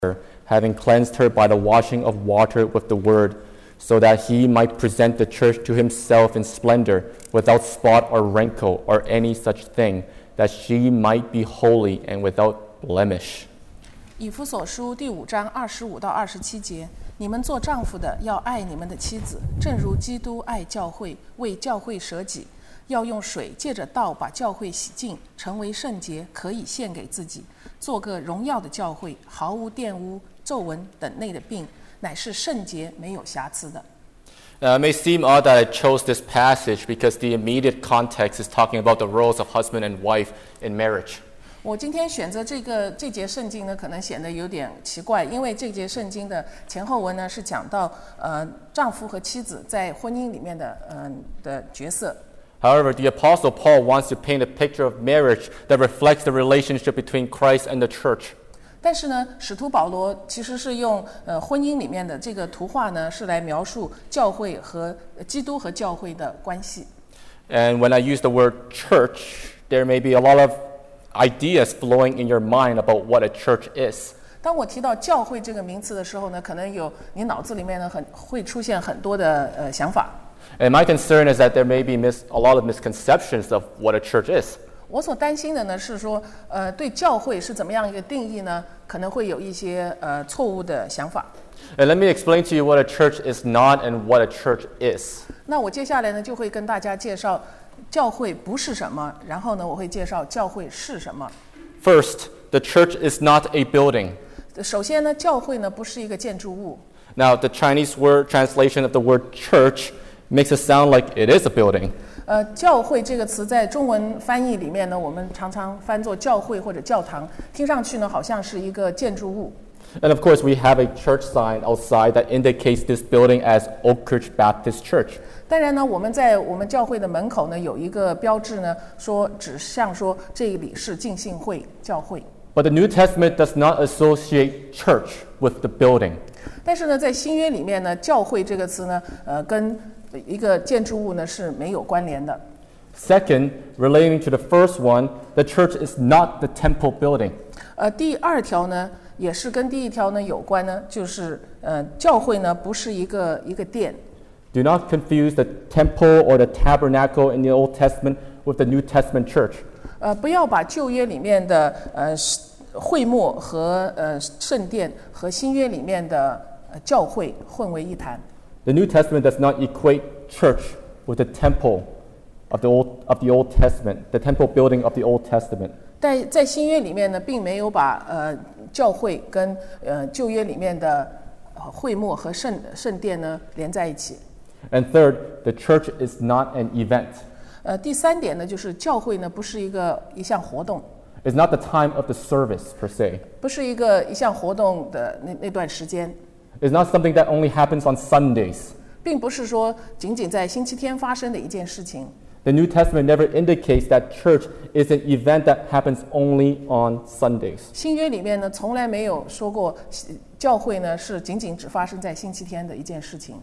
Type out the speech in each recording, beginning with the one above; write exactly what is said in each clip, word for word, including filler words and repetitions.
having cleansed her by the washing of water with the word, so that he might present the church to himself in splendor, without spot or wrinkle or any such thing, that she might be holy and without blemish. 以弗所书第五章二十五到二十七节，你们做丈夫的要爱你们的妻子，正如基督爱教会，为教会舍己，要用水借着道把教会洗净，成为圣洁，可以献给自己，做个荣耀的教会，毫无玷污、皱纹等类的病，乃是圣洁没有瑕疵的。 Now, it may seem odd that I chose this passage because the immediate context is talking about the roles of husband and wife in marriage. 我今天选择这个这节圣经呢，可能显得有点奇怪，因为这节圣经的前后文呢是讲到呃丈夫和妻子在婚姻里面的嗯、呃、的角色。 However, the Apostle Paul wants to paint a picture of marriage that reflects the relationship between Christ and the church. 但是呢，使徒保罗其实是用呃婚姻里面的这个图画呢，是来描述教会和基督和教会的关系。 And when I use the word church, there may be a lot of ideas flowing in your mind about what a church is. 当我提到教会这个名词的时候呢，可能有你脑子里面呢很会出现很多的呃想法。 And my concern is that there may be mis- a lot of misconceptions of what a church is. 我所担心的呢是说，呃，对教会是怎么样一个定义呢？可能会有一些呃错误的想法。 And let me explain to you what a church is not and what a church is. 那我接下来呢就会跟大家介绍教会不是什么，然后呢我会介绍教会是什么。 First, the church is not a building. 首先呢，教会呢不是一个建筑物。 Now, the Chinese word translation of the word church makes it sound like it is a building. 呃，教会这个词在中文翻译里面呢，我们常常翻作教会或者教堂，听上去呢好像是一个建筑物。 And of course, we have a church sign outside that indicates this building as Oak Ridge Baptist Church. 当然呢，我们在我们教会的门口呢有一个标志呢，说指向说这里是浸信会教会。 But the New Testament does not associate church with the building. 但是呢，在新约里面呢，教会这个词呢，呃，跟一个建筑物呢是没有关联的。 Second, relating to the first one, the church is not the temple building. 呃，第二条呢，也是跟第一条呢有关呢，就是呃，教会呢不是一个一个殿。 Do not confuse the temple or the tabernacle in the Old Testament with the New Testament church. 呃，不要把旧约里面的呃会幕和呃圣殿和新约里面的呃教会混为一谈。 The New Testament does not equate church with the temple of the Old of the Old Testament, the temple building of the Old Testament. 但在新约里面呢，并没有把呃教会跟呃旧约里面的会幕和圣圣殿呢连在一起。 And third, the church is not an event. 呃，第三点呢，就是教会呢不是一个一项活动。 It's not the time of the service per se. 不是一个一项活动的那那段时间。 It's not something that only happens on Sundays. 并不是说仅仅在星期天发生的一件事情。 The New Testament never indicates that church is an event that happens only on Sundays. 新约里面呢，从来没有说过教会呢是仅仅只发生在星期天的一件事情。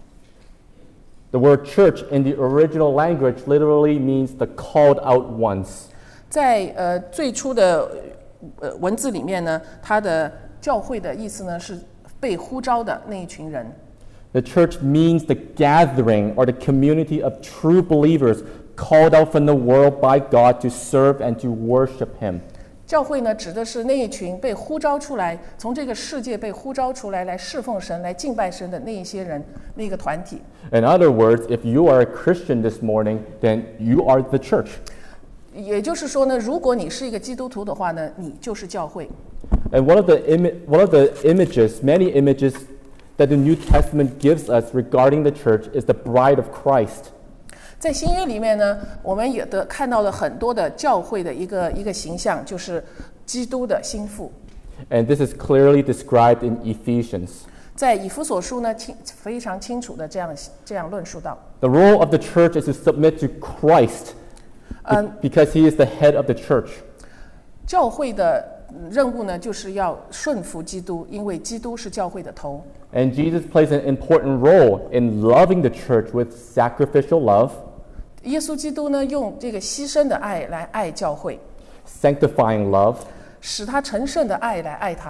The word church in the original language literally means the called out ones. 在呃最初的呃文字里面呢，它的教会的意思呢是被呼召的那一群人。 The church means the gathering or the community of true believers called out from the world by God to serve and to worship Him. 教会呢，指的是那一群被呼召出来，从这个世界被呼召出来，来侍奉神、来敬拜神的那一些人，那个团体。 In other words, if you are a Christian this morning, then you are the church. 也就是说呢，如果你是一个基督徒的话呢，你就是教会。 And one of the imi- one of the images, many images that the New Testament gives us regarding the church is the bride of Christ. 在新约里面呢，我们也得看到了很多的教会的一个一个形象，就是基督的心腹。 And this is clearly described in Ephesians. 在以弗所书呢，清非常清楚的这样这样论述到。 The role of the church is to submit to Christ because He is the head of the church. 教会的任务呢，就是要顺服基督，因为基督是教会的头。 And Jesus plays an important role in loving the church with sacrificial love. 耶稣基督呢，用这个牺牲的爱来爱教会， sanctifying love, 使他成圣的爱来爱他，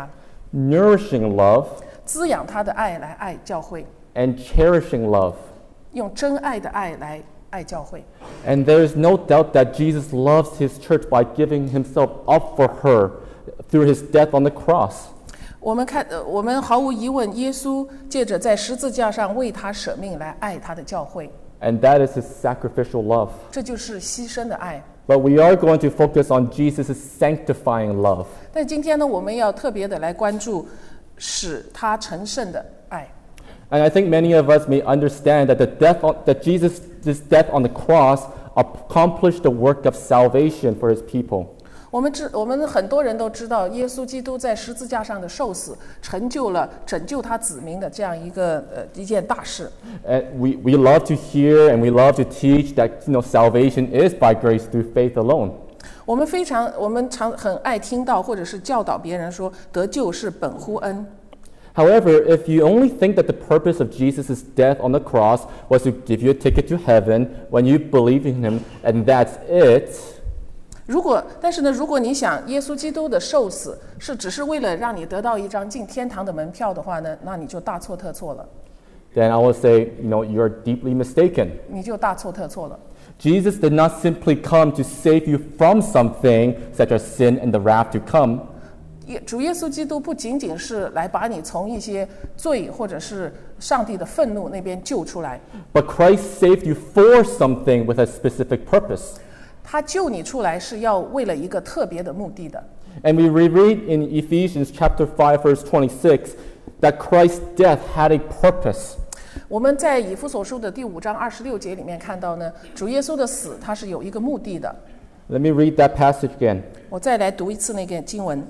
nourishing love, 滋养他的爱来爱教会， and cherishing love. 用真爱的爱来爱教会。 And there is no doubt that Jesus loves his church by giving himself up for her through his death on the cross. 我们看，呃，我们毫无疑问，耶稣借着在十字架上为他舍命来爱他的教会， And that is his sacrificial love. 这就是牺牲的爱。 But we are going to focus on Jesus' sanctifying love. 但今天呢，我们要特别的来关注使他成圣的爱。 And I think many of us may understand that the death on, that Jesus' this death on the cross accomplished the work of salvation for his people. 我们知，我们很多人都知道，耶稣基督在十字架上的受死，成就了拯救他子民的这样一个呃一件大事。 And we, we love to hear and we love to teach that you know salvation is by grace through faith alone. 我们非常，我们常很爱听到或者是教导别人说，得救是本乎恩。 However, if you only think that the purpose of Jesus' death on the cross was to give you a ticket to heaven when you believe in him, and that's it, 如果，但是呢，如果你想耶稣基督的受死是只是为了让你得到一张进天堂的门票的话呢，那你就大错特错了， then I will say, you know, you're deeply mistaken. 你就大错特错了。 Jesus did not simply come to save you from something, such as sin and the wrath to come. 耶主耶稣基督不仅仅是来把你从一些罪或者是上帝的愤怒那边救出来， But Christ saved you for something with a specific purpose. 他救你出来是要为了一个特别的目的的。 And we reread in Ephesians chapter five, verse twenty-six, that Christ's death had a purpose. 我们在以弗所书的第五章二十六节里面看到呢，主耶稣的死他是有一个目的的。 Let me read that passage again. 我再来读一次那个经文。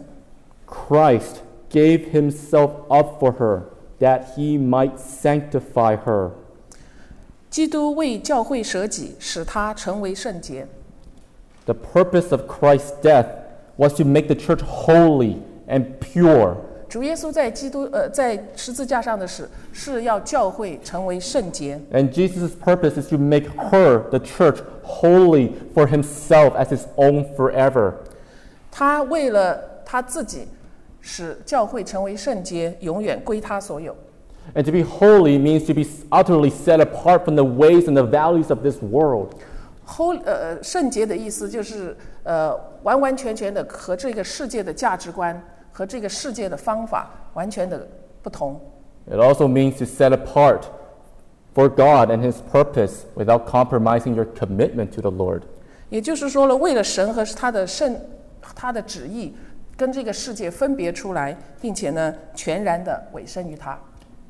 Christ gave himself up for her, that he might sanctify her. 基督为教会舍己，使他成为圣洁。 The purpose of Christ's death was to make the church holy and pure. 主耶稣在基督呃在十字架上的死，是要教会成为圣洁。 And Jesus' purpose is to make her, the church, holy for himself as his own forever. 他为了他自己，使教会成为圣洁，永远归他所有。 And to be holy means to be utterly set apart from the ways and the values of this world. Holy 呃圣洁的意思就是呃完完全全的和这个世界的价值观和这个世界的方法完全的不同。 It also means to set apart for God and his purpose without compromising your commitment to the Lord. 也就是说了，为了神和他的圣他的旨意，跟这个世界分别出来，并且呢全然的委身于他。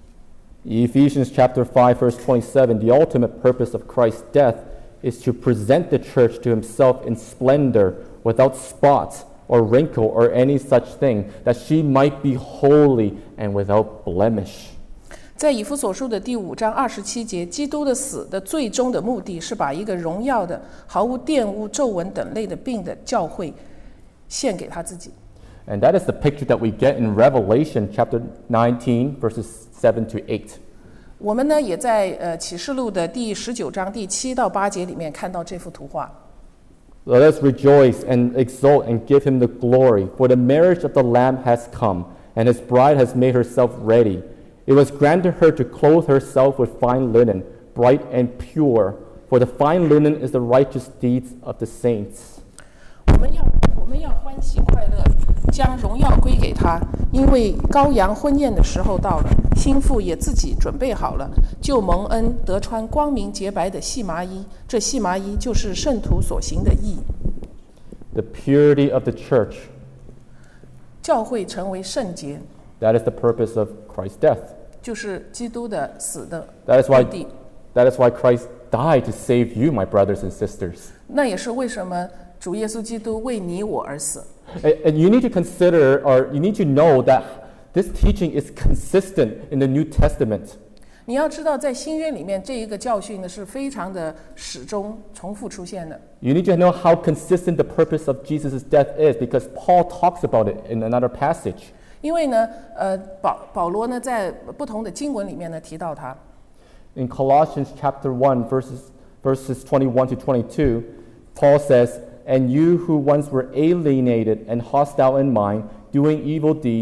Ephesians chapter five, verse twenty-seven, the ultimate purpose of Christ's death is to present the church to himself in splendor, without spot or wrinkle or any such thing, that she might be holy and without blemish. 在以弗所书的第五章二十七节，基督的死的最终的目的是把一个荣耀的、毫无玷污、皱纹等类的病的教会献给他自己。 And that is the picture that we get in Revelation chapter nineteen, verses seven to eight. 我们呢也在呃启示录的第十九章第七到八节里面看到这幅图画。 Let us rejoice and exult and give him the glory, for the marriage of the Lamb has come, and his bride has made herself ready. It was granted her to clothe herself with fine linen, bright and pure, for the fine linen is the righteous deeds of the saints. 我们要我们要欢喜快乐，将荣耀归给他，因为羔羊婚宴的时候到了，新妇也自己准备好了，就蒙恩得穿光明洁白的细麻衣，这细麻衣就是圣徒所行的义。 The purity of the church, 教会成为圣洁， that is the purpose of Christ's death. 就是基督的死的 That is why, 目的。 that is why Christ died to save you, my brothers and sisters. 那也是为什么主耶稣基督为你我而死。 And, and you need to consider, or you need to know that this teaching is consistent in the New Testament. 你要知道，在新约里面，这一个教训呢是非常的始终重复出现的。 You need to know how consistent the purpose of Jesus' death is, because Paul talks about it in another passage. 因为呢，呃，保保罗呢在不同的经文里面呢提到他。 In Colossians chapter one, verses, verses twenty-one to twenty-two, Paul says, "And you who once were alienated and hostile in mind, doing evil deeds,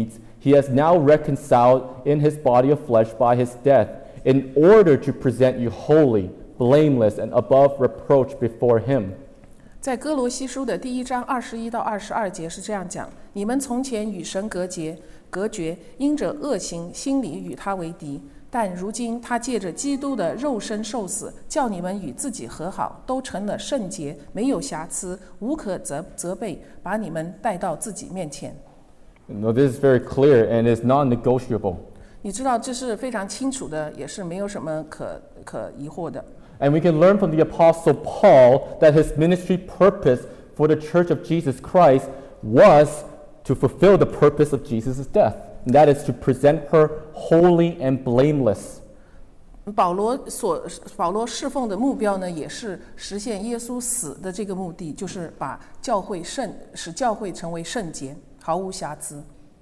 he has now reconciled in his body of flesh by his death, in order to present you holy, blameless, and above reproach before him. 在哥罗西书的第一章二十一到二十二节是这样讲：你们从前与神隔绝，隔绝，因着恶行，心里与他为敌。但如今他借着基督的肉身受死，叫你们与自己和好，都成了圣洁，没有瑕疵，无可责责备，把你们带到自己面前。 No, this is very clear and is non-negotiable. 你知道这是非常清楚的，也是没有什么可可疑惑的。 And we can learn from the Apostle Paul that his ministry purpose for the Church of Jesus Christ was to fulfill the purpose of Jesus' death. And that is to present her holy and blameless. 保罗所保罗侍奉的目标呢，也是实现耶稣死的这个目的，就是把教会圣，使教会成为圣洁，毫无瑕疵。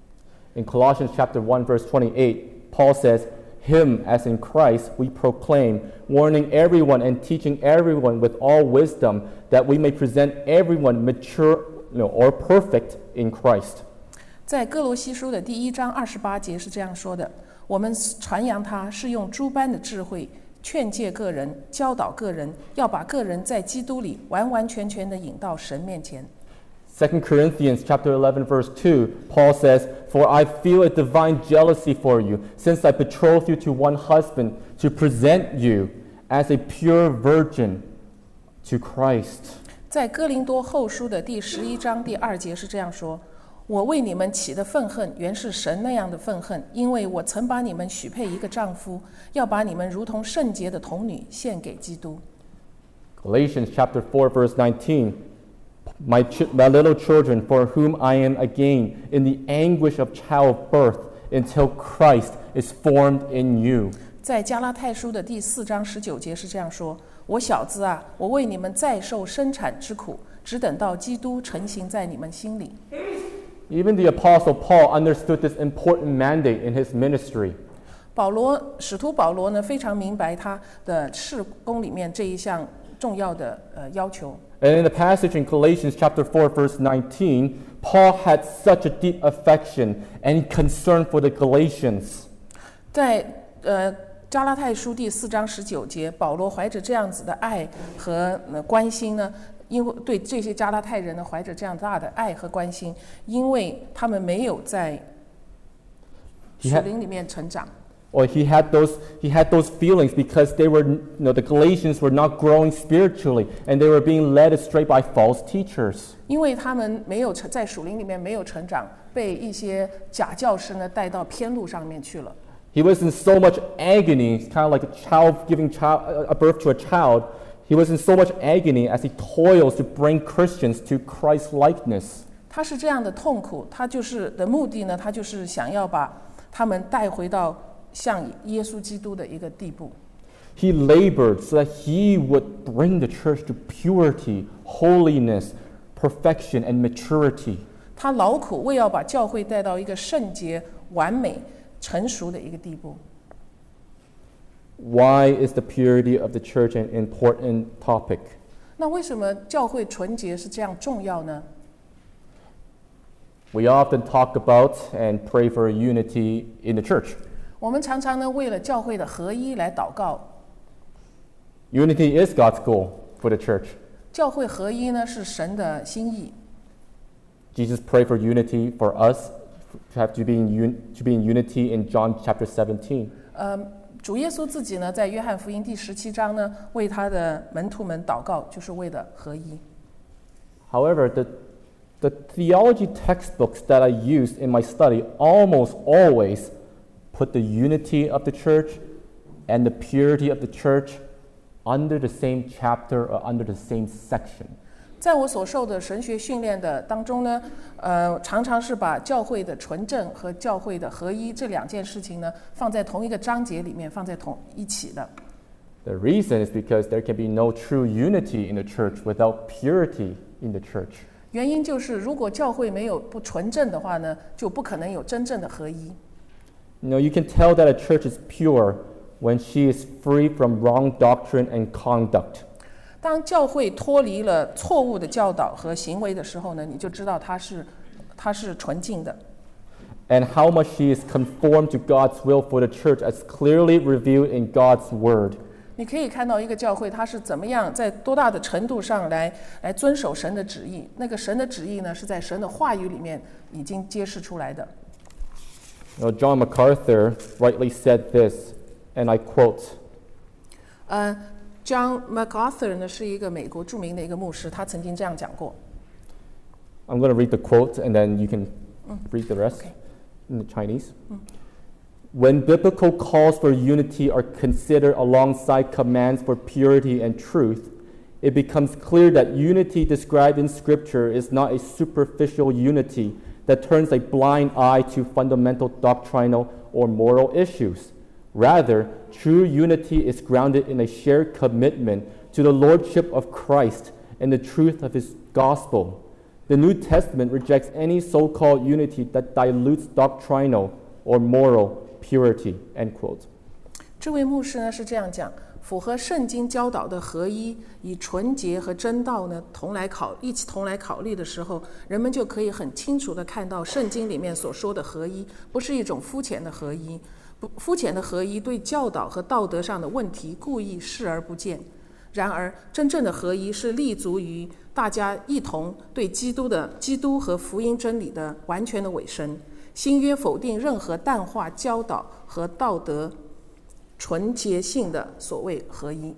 In Colossians chapter one, verse twenty-eight, Paul says, "Him, as in Christ, we proclaim, warning everyone and teaching everyone with all wisdom, that we may present everyone mature, you know, or perfect in Christ." 在哥罗西书的第一章二十八节是这样说的：我们传扬他是用诸般的智慧劝诫个人，教导个人，要把个人在基督里完完全全的引到神面前。 Second Corinthians chapter eleven, verse two, Paul says, "For I feel a divine jealousy for you, since I betrothed you to one husband, to present you as a pure virgin to Christ." 在哥林多后书的第十一章第二节是这样说：我为你们起的愤恨，原是神那样的愤恨，因为我曾把你们许配一个丈夫，要把你们如同圣洁的童女献给基督。 Galatians chapter four, verse nineteen, my, ch- my little children, for whom I am again in the anguish of childbirth, until Christ is formed in you. 在加拉太书的第四章十九节是这样说：我小子啊，我为你们再受生产之苦，只等到基督成形在你们心里。 Even the Apostle Paul understood this important mandate in his ministry. 保罗使徒保罗呢，非常明白他的事工里面这一项重要的呃要求。 And in the passage in Galatians chapter four, verse nineteen, Paul had such a deep affection and concern for the Galatians. 在呃加拉太书第四章十九节，保罗怀着这样子的爱和、呃、关心呢。因为对这些加拉太人呢，怀着这样大的爱和关心，因为他们没有在属灵里面成长。 Or he had those he had those feelings because they were, you know, the Galatians were not growing spiritually and they were being led astray by false teachers. 因为他们没有成在属灵里面没有成长，被一些假教师呢带到偏路上面去了。 He was in so much agony, kind of like a child giving child, a birth to a child. He was in so much agony as he toils to bring Christians to Christ's likeness. 他是这样的痛苦，他就是的目的呢，他就是想要把他们带回到像耶稣基督的一个地步。 He labored so that he would bring the church to purity, holiness, perfection, and maturity. 他劳苦，为要把教会带到一个圣洁、完美、成熟的一个地步。 Why is the purity of the church an important topic? 那为什么教会纯洁是这样重要呢？ We often talk about and pray for unity in the church. 我们常常呢为了教会的合一来祷告。 Unity is God's goal for the church. 教会合一呢是神的心意。 Jesus prayed for unity for us to have to be in, un- to be in unity in John chapter seventeen. 呃，主耶稣自己呢，在约翰福音第十七章呢，为他的门徒们祷告，就是为了合一。 However, the the theology textbooks that I used in my study almost always put the unity of the church and the purity of the church under the same chapter or under the same section. 在我所受的神学训练的当中呢，呃，常常是把教会的纯正和教会的合一这两件事情呢，放在同一个章节里面，放在同一起的。 The reason is because there can be no true unity in the church without purity in the church. 原因就是，如果教会没有不纯正的话呢，就不可能有真正的合一。 You know, you can tell that a church is pure when she is free from wrong doctrine and conduct. 当教会脱离了错误的教导和行为的时候呢，你就知道它是它是纯净的。 and how much she is conformed to God's will for the church as clearly revealed in God's word. 你可以看到一个教会它是怎么样在多大的程度上来来遵守神的旨意，那个神的旨意呢是在神的话语里面已经揭示出来的。 Now, John MacArthur rightly said this, and I quote, 呃 John MacArthur 呢是一个美国著名的一个牧师，他曾经这样讲过。 I'm going to read the quote and then you can read the rest Okay. in the Chinese. When biblical calls for unity are considered alongside commands for purity and truth, it becomes clear that unity described in Scripture is not a superficial unity that turns a blind eye to fundamental doctrinal or moral issues. Rather, true unity is grounded in a shared commitment to the lordship of Christ and the truth of his gospel. The New Testament rejects any so-called unity that dilutes doctrinal or moral purity, end quote. 这位牧师呢是这样讲，符合圣经教导的合一，以纯洁和真道呢同来考一起同来考虑的时候，人们就可以很清楚地看到圣经里面所说的合一，不是一种肤浅的合一。不，肤浅的合一对教导和道德上的问题故意视而不见。然而，真正的合一是立足于大家一同对基督的基督和福音真理的完全的委身。新约否定任何淡化教导和道德纯洁性的所谓合一。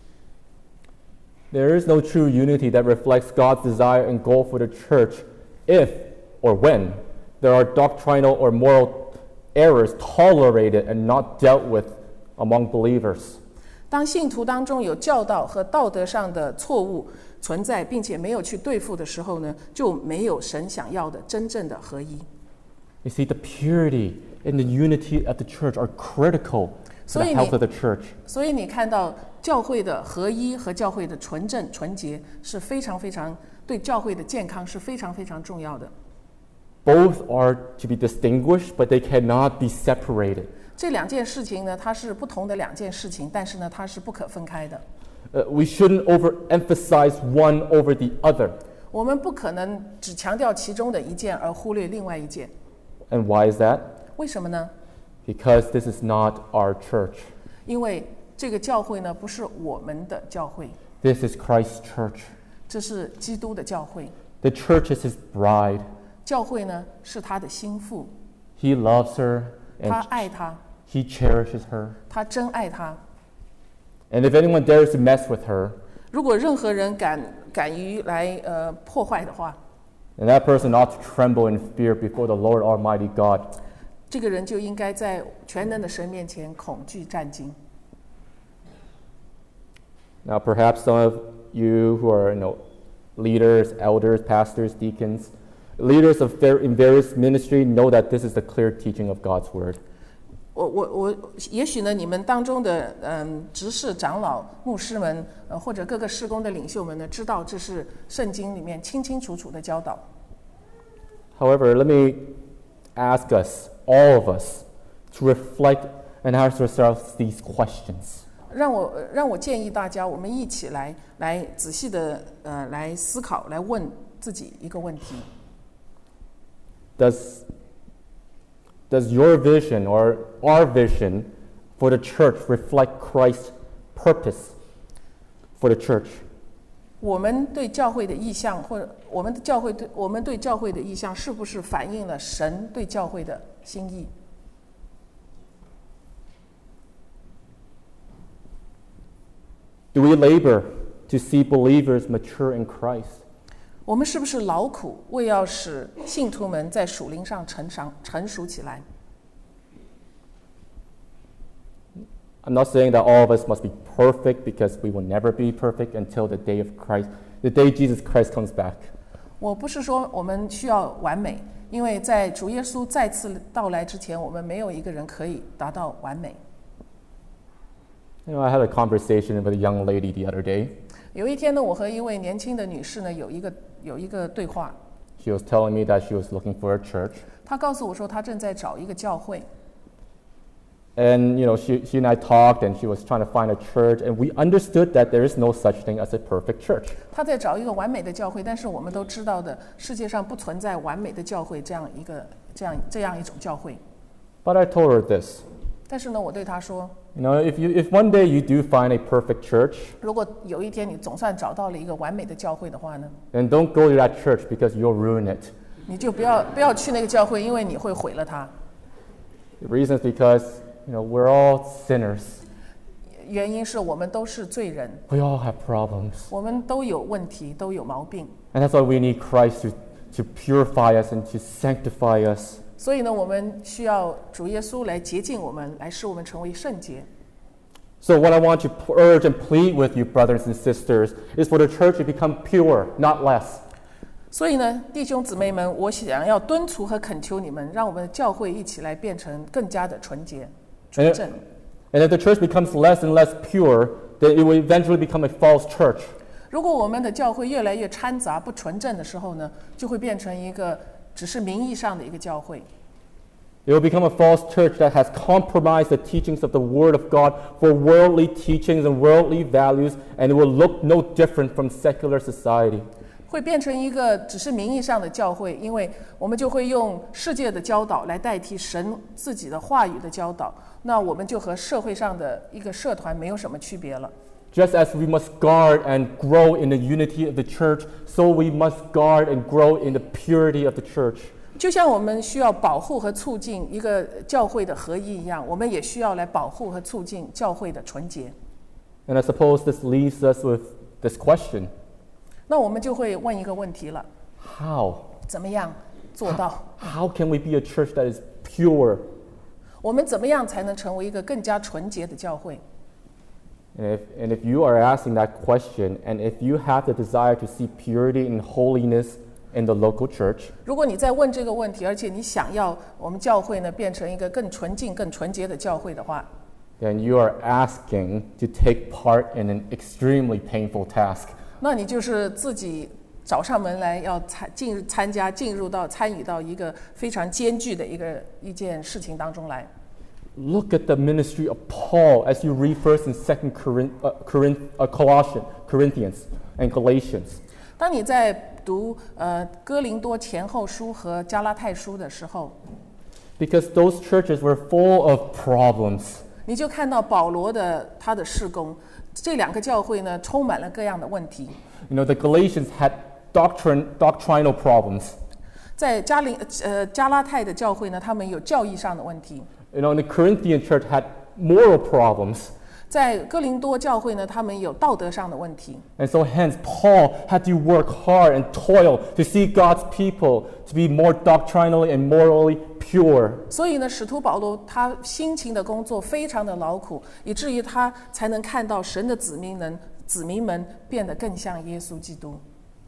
There is no true unity that reflects God's desire and goal for the church if or when there are doctrinal or moral errors tolerated and not dealt with among believers. 当信徒当中有教导和道德上的错误存在，并且没有去对付的时候呢，就没有神想要的真正的合一。 You see, the purity and the unity of the church are critical to the health of the church. 所以你看到教会的合一和教会的纯正纯洁是非常非常对教会的健康是非常非常重要的。 Both are to be distinguished, but they cannot be separated. 这两件事情呢，它是不同的两件事情，但是呢，它是不可分开的。 Uh, we shouldn't overemphasize one over the other. 我们不可能只强调其中的一件而忽略另外一件。 And why is that? 为什么呢？ Because this is not our church. 因为这个教会呢，不是我们的教会， This is Christ's church. 这是基督的教会。 The church is his bride. 教会呢，是他的心腹， He loves her 他 and 爱他， he cherishes her. 他真爱他。 And if anyone dares to mess with her, 如果任何人敢敢于来呃破坏的话， then that person ought to tremble in fear before the Lord Almighty God. 这个人就应该在全能的神面前恐惧战惊。 Now, perhaps some of you who are, you know, leaders, elders, pastors, deacons, leaders of ver- in various ministry know that this is the clear teaching of God's word. 我我我，也许呢，你们当中的嗯执事、长老、牧师们，呃，或者各个事工的领袖们呢，知道这是圣经里面清清楚楚的教导。 However, let me ask us, all of us, to reflect and ask ourselves these questions. 让我呃让我建议大家，我们一起来来仔细的呃来思考，来问自己一个问题。 Does, does your vision or our vision for the church reflect Christ's purpose for the church? 我们对教会的意向，或者我们的教会对我们对教会的意向，是不是反映了神对教会的心意？ Do we labor to see believers mature in Christ? 我们是不是劳苦，为要使信徒们在属灵上成长成熟起来？ I'm not saying that all of us must be perfect because we will never be perfect until the day of Christ, the day Jesus Christ comes back. 我不是说我们需要完美，因为在主耶稣再次到来之前，我们没有一个人可以达到完美。 You know, I had a conversation with a young lady the other day. 有一天呢，我和一位年轻的女士呢有一个有一个对话， She was telling me that she was looking for a church. 她告诉我说她正在找一个教会。 And, you know, she, she and I talked and she was trying to find a church and we understood that there is no such thing as a perfect church. 她在找一个完美的教会，但是我们都知道的，世界上不存在完美的教会这样一个这样这样一种教会。 But I told her this. 但是呢，我对她说， You know, if you if one day you do find a perfect church, 如果有一天你总算找到了一个完美的教会的话呢， then don't go to that church because you'll ruin it. 你就不要不要去那个教会，因为你会毁了它。 The reason is because, you know, we're all sinners. 原因是我们都是罪人， We all have problems. 我们都有问题，都有毛病。 And that's why we need Christ to, to purify us and to sanctify us. 所以呢，我们需要主耶稣来洁净我们，来使我们成为圣洁。 So what I want to urge and plead with you, brothers and sisters, is for the church to become pure, not less. 所以呢，弟兄姊妹们，我想要敦促和恳求你们，让我们的教会一起来变成更加的纯洁、纯 And, 正。 and if the church becomes less and less pure, then it will eventually become a false church. 如果我们的教会越来越掺杂、不纯正的时候呢，就会变成一个只是名义上的一个教会。 It will become a false church that has compromised the teachings of the Word of God for worldly teachings and worldly values, and it will look no different from secular society. 会变成一个只是名义上的教会，因为我们就会用世界的教导来代替神自己的话语的教导，那我们就和社会上的一个社团没有什么区别了。 Just as we must guard and grow in the unity of the church, so we must guard and grow in the purity of the church. 就像我们需要保护和促进一个教会的合一一样，我们也需要来保护和促进教会的纯洁。 And I suppose this leaves us with this question. 那我们就会问一个问题了： How? 怎么样做到？ How can we be a church that is pure? 我们怎么样才能成为一个更加纯洁的教会？ And if, and if you are asking that question, and if you have the desire to see purity and holiness in the local church, 如果你在问这个问题，而且你想要我们教会呢变成一个更纯净、更纯洁的教会的话， then you are asking to take part in an extremely painful task. 那你就是自己找上门来，要参进参加、进入到、参与到一个非常艰巨的一个一件事情当中来。 Look at the ministry of Paul as you read First and Second Corinth, uh, Corinth, uh, Colossians, Corinthians, and Galatians. 当你在读呃哥林多前后书和加拉太书的时候， Because those churches were full of problems. 你就看到保罗的他的事工，这两个教会呢充满了各样的问题。 You know, the Galatians had doctrine, doctrinal problems. 在加林呃加拉太的教会呢，他们有教义上的问题； You know, and the Corinthian church had moral problems. 在哥林多教会呢，他们有道德上的问题。 And so hence Paul had to work hard and toil to see God's people to be more doctrinally and morally pure. 所以呢，使徒保罗他辛勤的工作非常的劳苦，以至于他才能看到神的子民能子民们变得更像耶稣基督。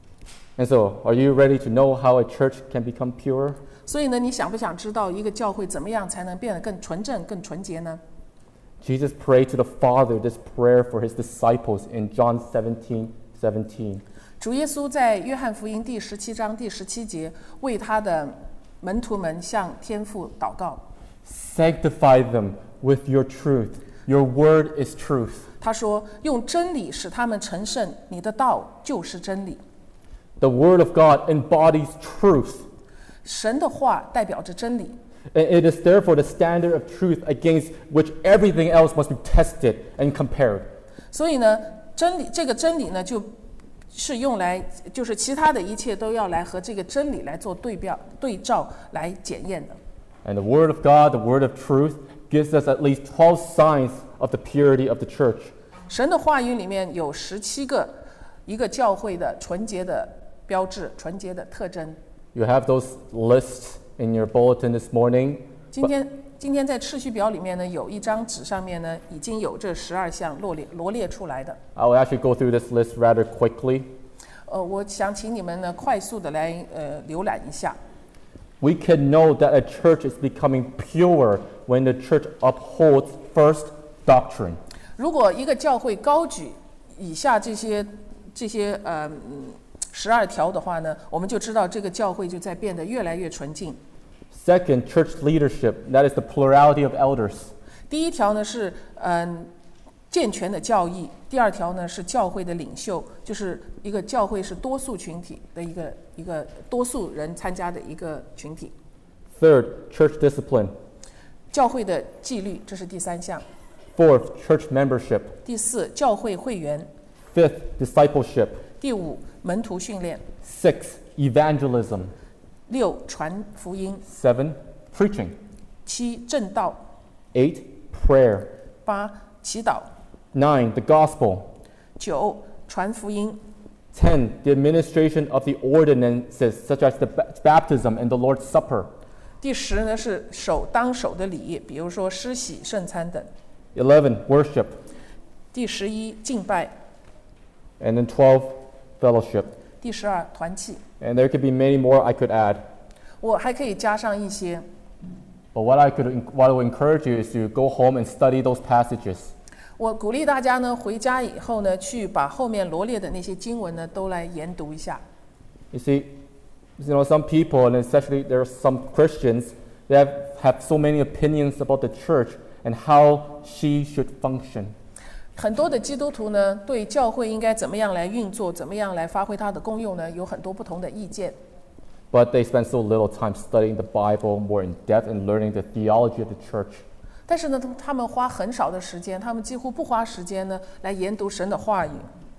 And so, are you ready to know how a church can become pure? 所以呢，你想不想知道一个教会怎么样才能变得更纯正、更纯洁呢？ Jesus prayed to the Father this prayer for his disciples in John seventeen seventeen. 主耶稣在约翰福音第十七章第十七节为他的门徒们向天父祷告。 Sanctify them with your truth. Your word is truth. 他说：“用真理使他们成圣，你的道就是真理。” The word of God embodies truth. 神的话代表着真理， And it is therefore the standard of truth against which everything else must be tested and compared. 所以呢，真理这个真理呢，就是用来，就是其他的一切都要来和这个真理来做对标、对照来检验的。 And the word of God, the word of truth, gives us at least twelve signs of the purity of the church. 神的话语里面有十七个一个教会的纯洁的标志、纯洁的特征。 You have those lists in your bulletin this morning. 今天今天在秩序表里面呢，有一张纸上面呢已经有这十二项罗列罗列出来的。 I will actually go through this list rather quickly. 呃，我想请你们呢快速的来呃浏览一下。 We can know that a church is becoming pure when the church upholds first doctrine. 如果一个教会高举以下这些这些呃十二条的话呢，我们就知道这个教会就在变得越来越纯净。 Second, church leadership. That is the plurality of elders. 第一条呢是嗯、呃、健全的教义，第二条呢是教会的领袖，就是一个教会是多数群体的一个一个多数人参加的一个群体。 Third, church discipline. 教会的纪律，这是第三项。 Fourth, church membership. 第四，教会会员。 Fifth, discipleship. 第五，门徒训练。 Six, evangelism. 六，传福音。 Seven, preaching. 七，正道。 Eight, prayer. 八，祈祷。 Nine, the gospel. 九，传福音。 Ten, the administration of the ordinances such as the baptism and the Lord's Supper. 第十呢是守当守的礼仪，比如说施洗、圣餐等。 Eleven, worship. 第十一，敬拜。 And then twelve, fellowship. 第十二，团契。 And there could be many more I could add. 我还可以加上一些。 But what I could, what I would encourage you is to go home and study those passages. 我鼓励大家呢，回家以后呢，去把后面罗列的那些经文呢，都来研读一下。 You see, you know, some people, and especially there are some Christians, they have, have so many opinions about the church and how she should function. 很多的基督徒呢，对教会应该怎么样来运作，怎么样来发挥它的功用呢，有很多不同的意见。 But they spend so little time studying the Bible more in depth and learning the theology of the church. 但是呢，他们花很少的时间，他们几乎不花时间呢，来研读神的话语。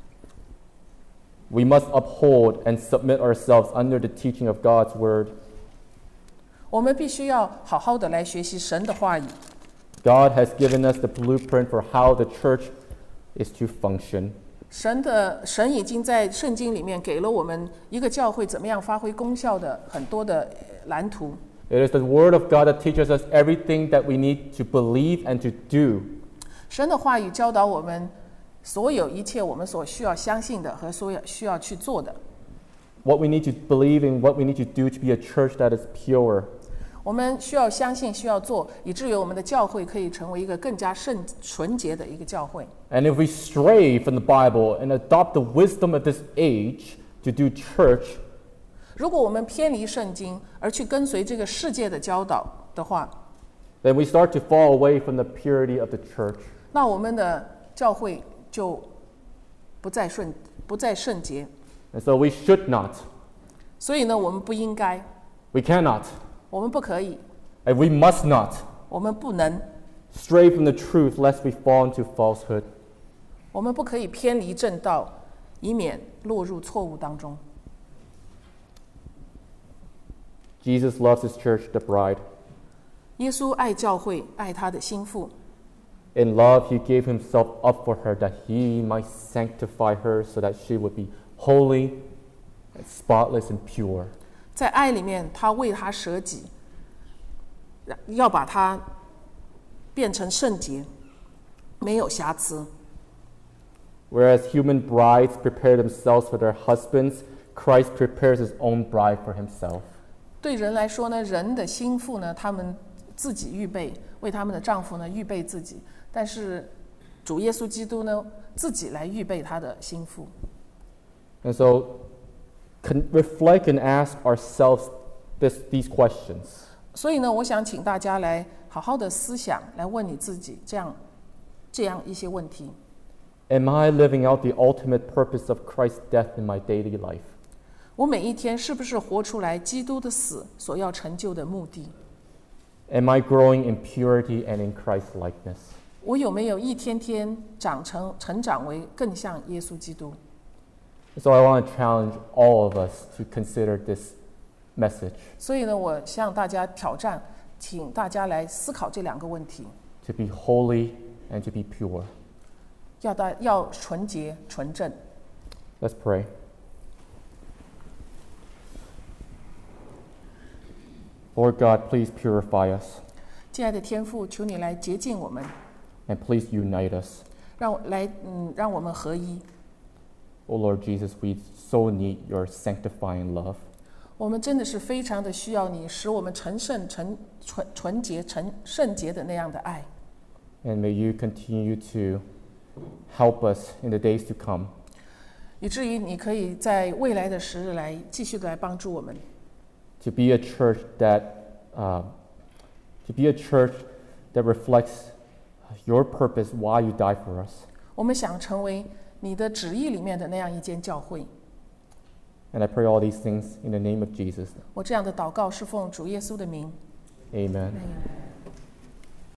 We must uphold and submit ourselves under the teaching of God's word. 我们必须要好好的来学习神的话语。 God has given us the blueprint for how the church is to function. 神的神已经在圣经里面给了我们一个教会怎么样发挥功效的很多的蓝图。 It is the word of God that teaches us everything that we need to believe and to do. 神的话语教导我们所有一切我们所需要相信的和所有需要去做的。 What we need to believe in, what we need to do to be a church that is pure. 我们需要相信，需要做，以至于我们的教会可以成为一个更加圣纯洁的一个教会。 And if we stray from the Bible and adopt the wisdom of this age to do church, 如果我们偏离圣经，而去跟随这个世界的教导的话， then we start to fall away from the purity of the church. 那我们的教会就不再顺不再圣洁。 And so we should not, 所以呢，我们不应该， we cannot, 我们不可以， and we must not 我们不能， stray from the truth lest we fall into falsehood. 我们不可以偏离正道，以免落入错误当中。 Jesus loves his church, the bride. 耶稣爱教会，爱他的心腹。 In love, he gave himself up for her that he might sanctify her so that she would be holy and spotless and pure. 在爱里面，他为他舍己，要把他变成圣洁，没有瑕疵。 Whereas human brides prepare themselves for their husbands, Christ prepares his own bride for himself. 对人来说呢，人的心腹呢，他们自己预备，为他们的丈夫呢预备自己。但是主耶稣基督呢，自己来预备他的心腹。 And so, can reflect and ask ourselves this, these questions. 所以呢，我想请大家来好好的思想，来问你自己这样这样一些问题。 Am I living out the ultimate purpose of Christ's death in my daily life? 我每一天是不是活出来基督的死所要成就的目的？ Am I growing in purity and in Christ's likeness? 我有没有一天天长成成长为更像耶稣基督？ So I want to challenge all of us to consider this message, 所以呢，我向大家挑战，请大家来思考这两个问题： to be holy and to be pure. 要大要纯洁纯正。 Let's pray. Lord God, please purify us 亲爱的天父，求你来洁净我们， and please unite us. 让我来嗯，让我们合一。 Oh Lord Jesus, we so need your sanctifying love. 我们真的是非常的需要你，使我们成圣、成纯纯洁、成圣洁的那样的爱。 And may you continue to help us in the days to come. 以至于你可以在未来的时日来继续的来帮助我们， To be a church that, uh, to be a church that reflects your purpose, why you died for us. 我们想成为你的旨意里面的那样一间教会。 And I pray all these things in the name of Jesus. 我这样的祷告是奉主耶稣的名。 Amen.